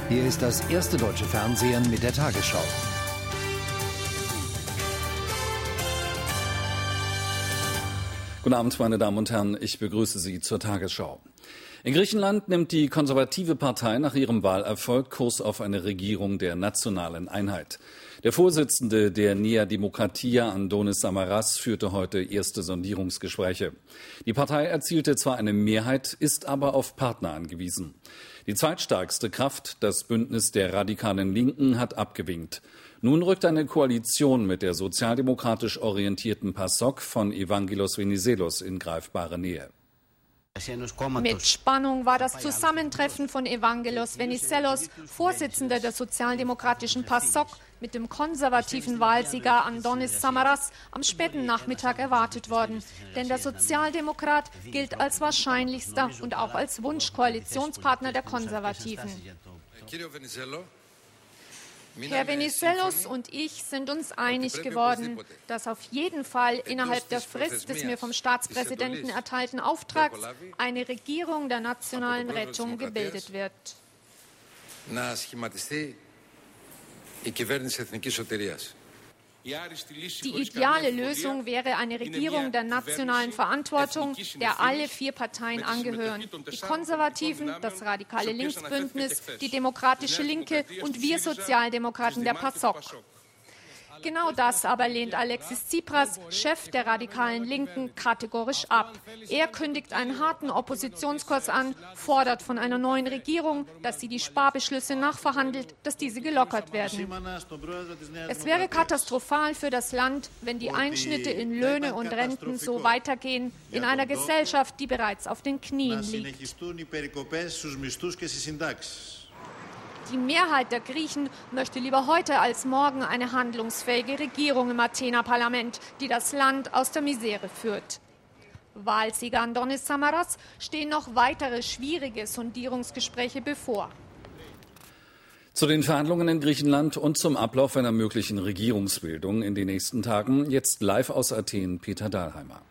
Hier ist das erste deutsche Fernsehen mit der Tagesschau. Guten Abend, meine Damen und Herren, ich begrüße Sie zur Tagesschau. In Griechenland nimmt die konservative Partei nach ihrem Wahlerfolg Kurs auf eine Regierung der nationalen Einheit. Der Vorsitzende der Nea Dimokratia, Andonis Samaras, führte heute erste Sondierungsgespräche. Die Partei erzielte zwar eine Mehrheit, ist aber auf Partner angewiesen. Die zweitstärkste Kraft, das Bündnis der radikalen Linken, hat abgewinkt. Nun rückt eine Koalition mit der sozialdemokratisch orientierten PASOK von Evangelos Venizelos in greifbare Nähe. Mit Spannung war das Zusammentreffen von Evangelos Venizelos, Vorsitzender der sozialdemokratischen PASOK, mit dem konservativen Wahlsieger Andonis Samaras am späten Nachmittag erwartet worden. Denn der Sozialdemokrat gilt als wahrscheinlichster und auch als Wunschkoalitionspartner der Konservativen. Herr Venizelos und ich sind uns einig geworden, dass auf jeden Fall innerhalb der Frist des mir vom Staatspräsidenten erteilten Auftrags eine Regierung der nationalen Rettung gebildet wird. Die ideale Lösung wäre eine Regierung der nationalen Verantwortung, der alle 4 Parteien angehören. Die Konservativen, das radikale Linksbündnis, die Demokratische Linke und wir Sozialdemokraten der PASOK. Genau das aber lehnt Alexis Tsipras, Chef der radikalen Linken, kategorisch ab. Er kündigt einen harten Oppositionskurs an, fordert von einer neuen Regierung, dass sie die Sparbeschlüsse nachverhandelt, dass diese gelockert werden. Es wäre katastrophal für das Land, wenn die Einschnitte in Löhne und Renten so weitergehen, in einer Gesellschaft, die bereits auf den Knien liegt. Die Mehrheit der Griechen möchte lieber heute als morgen eine handlungsfähige Regierung im Athener Parlament, die das Land aus der Misere führt. Wahlsieger Andonis Samaras stehen noch weitere schwierige Sondierungsgespräche bevor. Zu den Verhandlungen in Griechenland und zum Ablauf einer möglichen Regierungsbildung in den nächsten Tagen jetzt live aus Athen Peter Dahlheimer.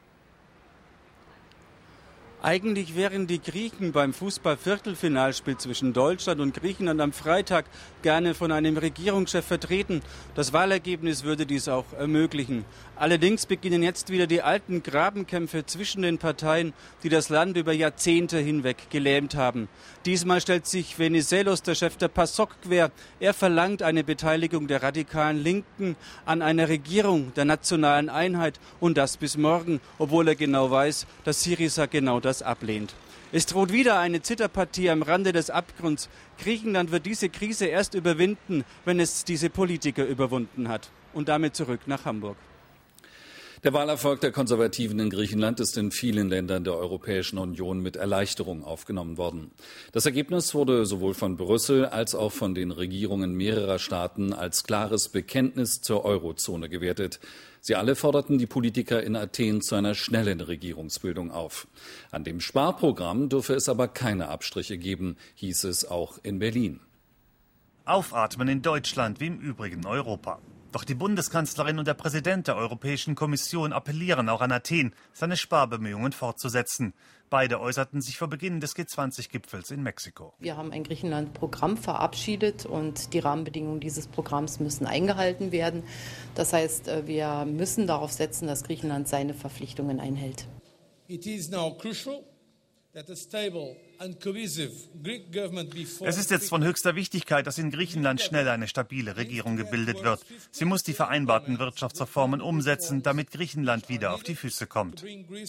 Eigentlich wären die Griechen beim Fußball-Viertelfinalspiel zwischen Deutschland und Griechenland am Freitag gerne von einem Regierungschef vertreten. Das Wahlergebnis würde dies auch ermöglichen. Allerdings beginnen jetzt wieder die alten Grabenkämpfe zwischen den Parteien, die das Land über Jahrzehnte hinweg gelähmt haben. Diesmal stellt sich Venizelos, der Chef der PASOK, quer. Er verlangt eine Beteiligung der radikalen Linken an einer Regierung der nationalen Einheit und das bis morgen, obwohl er genau weiß, dass Syriza genau das ablehnt. Es droht wieder eine Zitterpartie am Rande des Abgrunds. Griechenland wird diese Krise erst überwinden, wenn es diese Politiker überwunden hat. Und damit zurück nach Hamburg. Der Wahlerfolg der Konservativen in Griechenland ist in vielen Ländern der Europäischen Union mit Erleichterung aufgenommen worden. Das Ergebnis wurde sowohl von Brüssel als auch von den Regierungen mehrerer Staaten als klares Bekenntnis zur Eurozone gewertet. Sie alle forderten die Politiker in Athen zu einer schnellen Regierungsbildung auf. An dem Sparprogramm dürfe es aber keine Abstriche geben, hieß es auch in Berlin. Aufatmen in Deutschland wie im übrigen Europa. Doch die Bundeskanzlerin und der Präsident der Europäischen Kommission appellieren auch an Athen, seine Sparbemühungen fortzusetzen. Beide äußerten sich vor Beginn des G20-Gipfels in Mexiko. Wir haben ein Griechenland-Programm verabschiedet und die Rahmenbedingungen dieses Programms müssen eingehalten werden. Das heißt, wir müssen darauf setzen, dass Griechenland seine Verpflichtungen einhält. It is now crucial that a stable and cohesive Greek government be formed. Es ist jetzt von höchster Wichtigkeit, dass in Griechenland schnell eine stabile Regierung gebildet wird. Sie muss die vereinbarten Wirtschaftsreformen umsetzen, damit Griechenland wieder auf die Füße kommt.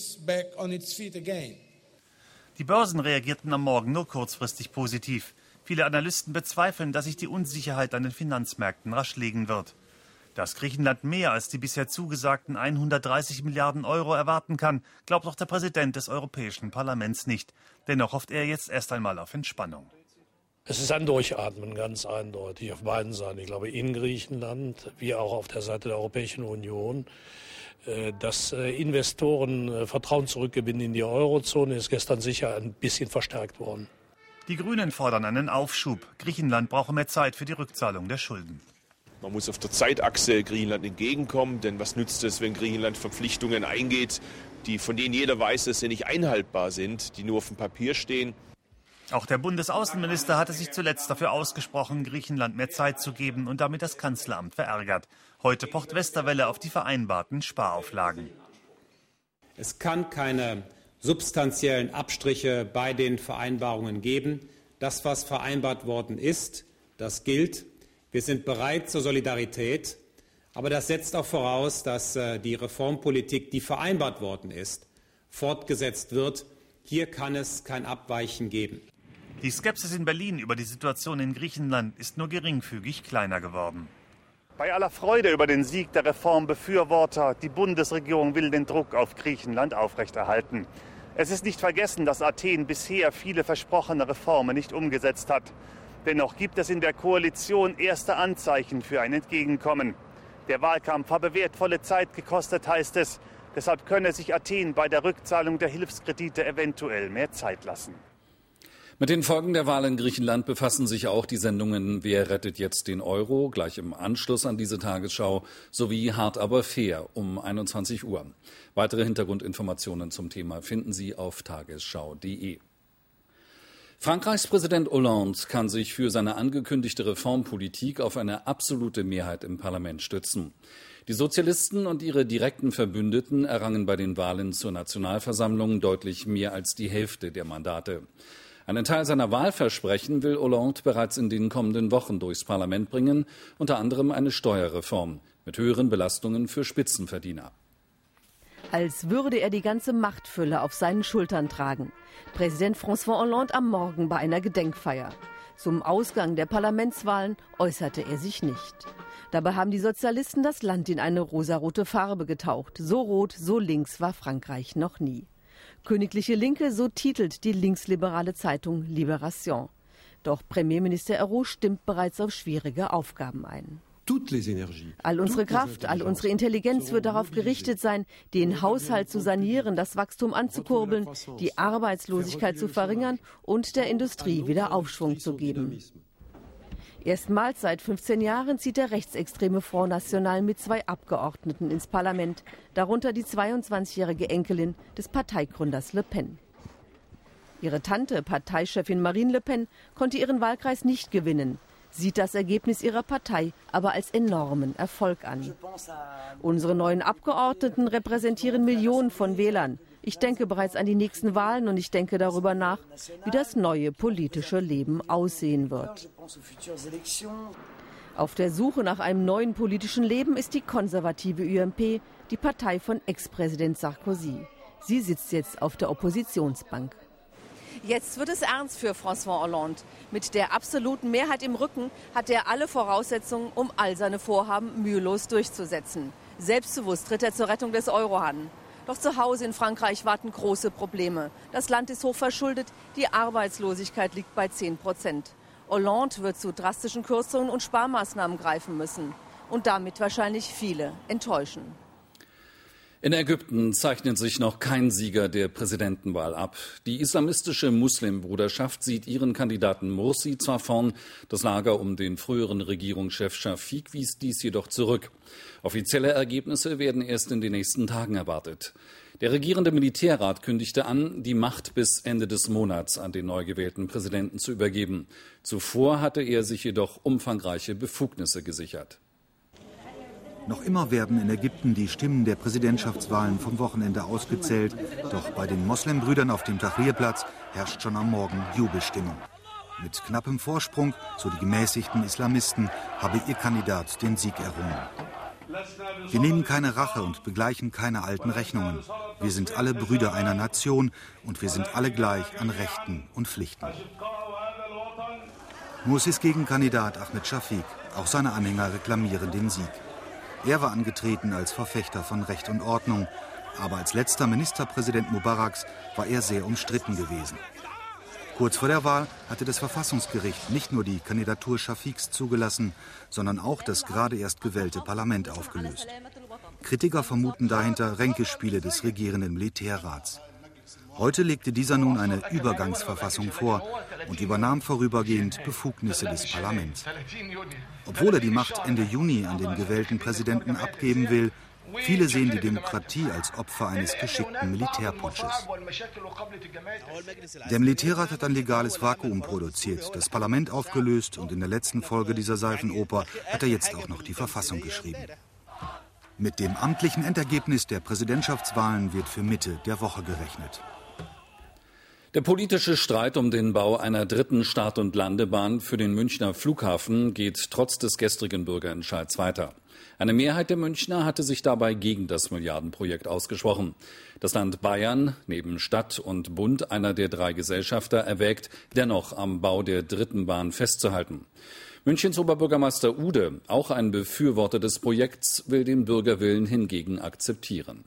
Die Börsen reagierten am Morgen nur kurzfristig positiv. Viele Analysten bezweifeln, dass sich die Unsicherheit an den Finanzmärkten rasch legen wird. Dass Griechenland mehr als die bisher zugesagten 130 Milliarden Euro erwarten kann, glaubt auch der Präsident des Europäischen Parlaments nicht. Dennoch hofft er jetzt erst einmal auf Entspannung. Es ist ein Durchatmen, ganz eindeutig, auf beiden Seiten. Ich glaube, in Griechenland wie auch auf der Seite der Europäischen Union. Dass Investoren Vertrauen zurückgewinnen in die Eurozone, ist gestern sicher ein bisschen verstärkt worden. Die Grünen fordern einen Aufschub. Griechenland brauche mehr Zeit für die Rückzahlung der Schulden. Man muss auf der Zeitachse Griechenland entgegenkommen, denn was nützt es, wenn Griechenland Verpflichtungen eingeht, von denen jeder weiß, dass sie nicht einhaltbar sind, die nur auf dem Papier stehen. Auch der Bundesaußenminister hatte sich zuletzt dafür ausgesprochen, Griechenland mehr Zeit zu geben und damit das Kanzleramt verärgert. Heute pocht Westerwelle auf die vereinbarten Sparauflagen. Es kann keine substanziellen Abstriche bei den Vereinbarungen geben. Das, was vereinbart worden ist, das gilt. Wir sind bereit zur Solidarität. Aber das setzt auch voraus, dass die Reformpolitik, die vereinbart worden ist, fortgesetzt wird. Hier kann es kein Abweichen geben. Die Skepsis in Berlin über die Situation in Griechenland ist nur geringfügig kleiner geworden. Bei aller Freude über den Sieg der Reformbefürworter, die Bundesregierung will den Druck auf Griechenland aufrechterhalten. Es ist nicht vergessen, dass Athen bisher viele versprochene Reformen nicht umgesetzt hat. Dennoch gibt es in der Koalition erste Anzeichen für ein Entgegenkommen. Der Wahlkampf habe wertvolle Zeit gekostet, heißt es. Deshalb könne sich Athen bei der Rückzahlung der Hilfskredite eventuell mehr Zeit lassen. Mit den Folgen der Wahl in Griechenland befassen sich auch die Sendungen Wer rettet jetzt den Euro, gleich im Anschluss an diese Tagesschau, sowie Hart aber fair um 21 Uhr. Weitere Hintergrundinformationen zum Thema finden Sie auf tagesschau.de. Frankreichs Präsident Hollande kann sich für seine angekündigte Reformpolitik auf eine absolute Mehrheit im Parlament stützen. Die Sozialisten und ihre direkten Verbündeten errangen bei den Wahlen zur Nationalversammlung deutlich mehr als die Hälfte der Mandate. Einen Teil seiner Wahlversprechen will Hollande bereits in den kommenden Wochen durchs Parlament bringen, unter anderem eine Steuerreform mit höheren Belastungen für Spitzenverdiener. Als würde er die ganze Machtfülle auf seinen Schultern tragen. Präsident François Hollande am Morgen bei einer Gedenkfeier. Zum Ausgang der Parlamentswahlen äußerte er sich nicht. Dabei haben die Sozialisten das Land in eine rosarote Farbe getaucht. So rot, so links war Frankreich noch nie. Königliche Linke, so titelt die linksliberale Zeitung Libération. Doch Premierminister Ayrault stimmt bereits auf schwierige Aufgaben ein. All unsere Kraft, all unsere Intelligenz wird darauf gerichtet sein, den Haushalt zu sanieren, das Wachstum anzukurbeln, die Arbeitslosigkeit zu verringern und der Industrie wieder Aufschwung zu geben. Erstmals seit 15 Jahren zieht der rechtsextreme Front National mit 2 Abgeordneten ins Parlament, darunter die 22-jährige Enkelin des Parteigründers Le Pen. Ihre Tante, Parteichefin Marine Le Pen, konnte ihren Wahlkreis nicht gewinnen, sieht das Ergebnis ihrer Partei aber als enormen Erfolg an. Unsere neuen Abgeordneten repräsentieren Millionen von Wählern. Ich denke bereits an die nächsten Wahlen und ich denke darüber nach, wie das neue politische Leben aussehen wird. Auf der Suche nach einem neuen politischen Leben ist die konservative UMP, die Partei von Ex-Präsident Sarkozy. Sie sitzt jetzt auf der Oppositionsbank. Jetzt wird es ernst für François Hollande. Mit der absoluten Mehrheit im Rücken hat er alle Voraussetzungen, um all seine Vorhaben mühelos durchzusetzen. Selbstbewusst tritt er zur Rettung des Euro an. Doch zu Hause in Frankreich warten große Probleme. Das Land ist hochverschuldet, die Arbeitslosigkeit liegt bei 10%. Hollande wird zu drastischen Kürzungen und Sparmaßnahmen greifen müssen. Und damit wahrscheinlich viele enttäuschen. In Ägypten zeichnet sich noch kein Sieger der Präsidentenwahl ab. Die islamistische Muslimbruderschaft sieht ihren Kandidaten Morsi zwar vorn, das Lager um den früheren Regierungschef Shafik wies dies jedoch zurück. Offizielle Ergebnisse werden erst in den nächsten Tagen erwartet. Der regierende Militärrat kündigte an, die Macht bis Ende des Monats an den neu gewählten Präsidenten zu übergeben. Zuvor hatte er sich jedoch umfangreiche Befugnisse gesichert. Noch immer werden in Ägypten die Stimmen der Präsidentschaftswahlen vom Wochenende ausgezählt. Doch bei den Moslembrüdern auf dem Tahrirplatz herrscht schon am Morgen Jubelstimmung. Mit knappem Vorsprung, so die gemäßigten Islamisten, habe ihr Kandidat den Sieg errungen. Wir nehmen keine Rache und begleichen keine alten Rechnungen. Wir sind alle Brüder einer Nation und wir sind alle gleich an Rechten und Pflichten. Morsis Gegenkandidat Ahmed Shafik, auch seine Anhänger reklamieren den Sieg. Er war angetreten als Verfechter von Recht und Ordnung, aber als letzter Ministerpräsident Mubaraks war er sehr umstritten gewesen. Kurz vor der Wahl hatte das Verfassungsgericht nicht nur die Kandidatur Shafiks zugelassen, sondern auch das gerade erst gewählte Parlament aufgelöst. Kritiker vermuten dahinter Ränkespiele des regierenden Militärrats. Heute legte dieser nun eine Übergangsverfassung vor und übernahm vorübergehend Befugnisse des Parlaments. Obwohl er die Macht Ende Juni an den gewählten Präsidenten abgeben will, Viele sehen die Demokratie als Opfer eines geschickten Militärputsches. Der Militärrat hat ein legales Vakuum produziert, das Parlament aufgelöst und in der letzten Folge dieser Seifenoper hat er jetzt auch noch die Verfassung geschrieben. Mit dem amtlichen Endergebnis der Präsidentschaftswahlen wird für Mitte der Woche gerechnet. Der politische Streit um den Bau einer dritten Start- und Landebahn für den Münchner Flughafen geht trotz des gestrigen Bürgerentscheids weiter. Eine Mehrheit der Münchner hatte sich dabei gegen das Milliardenprojekt ausgesprochen. Das Land Bayern, neben Stadt und Bund, einer der 3 Gesellschafter, erwägt, dennoch am Bau der dritten Bahn festzuhalten. Münchens Oberbürgermeister Ude, auch ein Befürworter des Projekts, will den Bürgerwillen hingegen akzeptieren.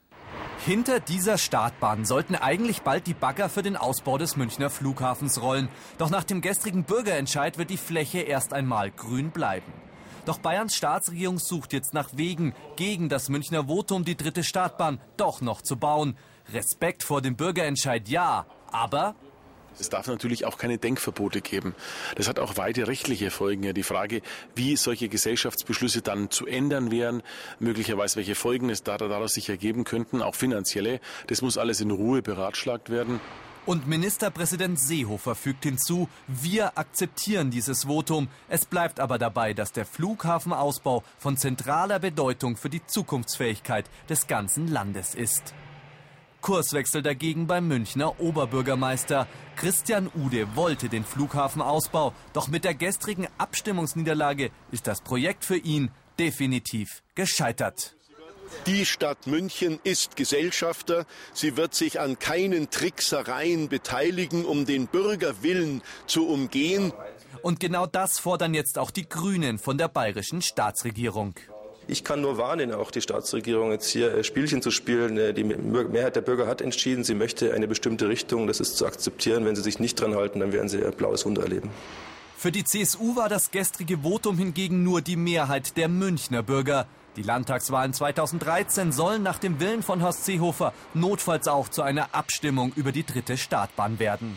Hinter dieser Startbahn sollten eigentlich bald die Bagger für den Ausbau des Münchner Flughafens rollen. Doch nach dem gestrigen Bürgerentscheid wird die Fläche erst einmal grün bleiben. Doch Bayerns Staatsregierung sucht jetzt nach Wegen, gegen das Münchner Votum die dritte Startbahn doch noch zu bauen. Respekt vor dem Bürgerentscheid ja, aber es darf natürlich auch keine Denkverbote geben. Das hat auch weite rechtliche Folgen. Ja, die Frage, wie solche Gesellschaftsbeschlüsse dann zu ändern wären, möglicherweise welche Folgen es daraus sich ergeben könnten, auch finanzielle, das muss alles in Ruhe beratschlagt werden. Und Ministerpräsident Seehofer fügt hinzu, wir akzeptieren dieses Votum. Es bleibt aber dabei, dass der Flughafenausbau von zentraler Bedeutung für die Zukunftsfähigkeit des ganzen Landes ist. Kurswechsel dagegen beim Münchner Oberbürgermeister. Christian Ude wollte den Flughafenausbau, doch mit der gestrigen Abstimmungsniederlage ist das Projekt für ihn definitiv gescheitert. Die Stadt München ist Gesellschafter. Sie wird sich an keinen Tricksereien beteiligen, um den Bürgerwillen zu umgehen. Und genau das fordern jetzt auch die Grünen von der bayerischen Staatsregierung. Ich kann nur warnen, auch die Staatsregierung jetzt hier Spielchen zu spielen. Die Mehrheit der Bürger hat entschieden, sie möchte eine bestimmte Richtung. Das ist zu akzeptieren. Wenn sie sich nicht dran halten, dann werden sie ein blaues Wunder erleben. Für die CSU war das gestrige Votum hingegen nur die Mehrheit der Münchner Bürger. Die Landtagswahlen 2013 sollen nach dem Willen von Horst Seehofer notfalls auch zu einer Abstimmung über die dritte Startbahn werden.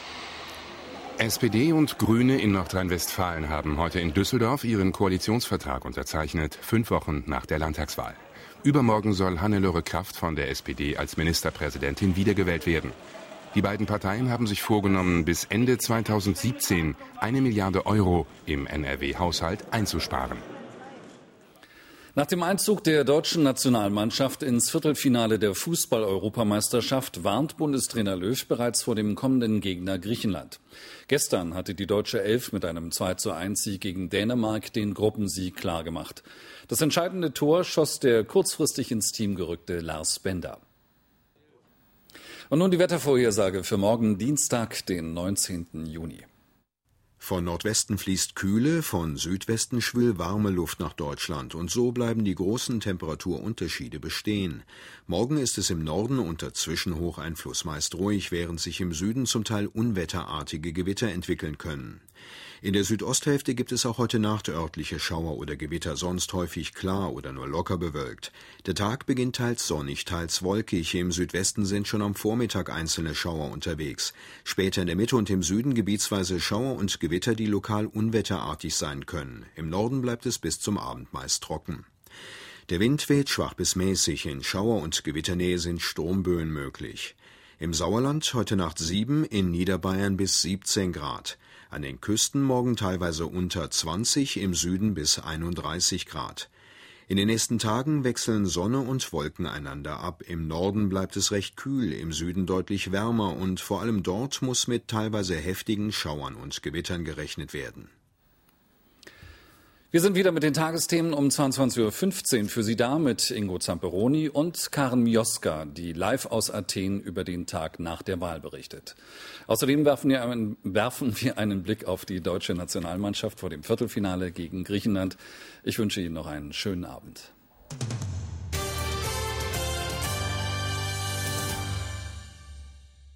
SPD und Grüne in Nordrhein-Westfalen haben heute in Düsseldorf ihren Koalitionsvertrag unterzeichnet, 5 Wochen nach der Landtagswahl. Übermorgen soll Hannelore Kraft von der SPD als Ministerpräsidentin wiedergewählt werden. Die beiden Parteien haben sich vorgenommen, bis Ende 2017 1 Milliarde Euro im NRW-Haushalt einzusparen. Nach dem Einzug der deutschen Nationalmannschaft ins Viertelfinale der Fußball-Europameisterschaft warnt Bundestrainer Löw bereits vor dem kommenden Gegner Griechenland. Gestern hatte die deutsche Elf mit einem 2:1-Sieg gegen Dänemark den Gruppensieg klargemacht. Das entscheidende Tor schoss der kurzfristig ins Team gerückte Lars Bender. Und nun die Wettervorhersage für morgen Dienstag, den 19. Juni. Von Nordwesten fließt kühle, von Südwesten schwül warme Luft nach Deutschland und so bleiben die großen Temperaturunterschiede bestehen. Morgen ist es im Norden unter Zwischenhocheinfluss meist ruhig, während sich im Süden zum Teil unwetterartige Gewitter entwickeln können. In der Südosthälfte gibt es auch heute Nacht örtliche Schauer oder Gewitter, sonst häufig klar oder nur locker bewölkt. Der Tag beginnt teils sonnig, teils wolkig. Im Südwesten sind schon am Vormittag einzelne Schauer unterwegs. Später in der Mitte und im Süden gebietsweise Schauer und Gewitter, die lokal unwetterartig sein können. Im Norden bleibt es bis zum Abend meist trocken. Der Wind weht schwach bis mäßig. In Schauer- und Gewitternähe sind Sturmböen möglich. Im Sauerland heute Nacht 7, in Niederbayern bis 17 Grad. An den Küsten morgen teilweise unter 20, im Süden bis 31 Grad. In den nächsten Tagen wechseln Sonne und Wolken einander ab. Im Norden bleibt es recht kühl, im Süden deutlich wärmer und vor allem dort muss mit teilweise heftigen Schauern und Gewittern gerechnet werden. Wir sind wieder mit den Tagesthemen um 22:15 Uhr für Sie da mit Ingo Zamperoni und Karen Mioska, die live aus Athen über den Tag nach der Wahl berichtet. Außerdem werfen wir einen Blick auf die deutsche Nationalmannschaft vor dem Viertelfinale gegen Griechenland. Ich wünsche Ihnen noch einen schönen Abend.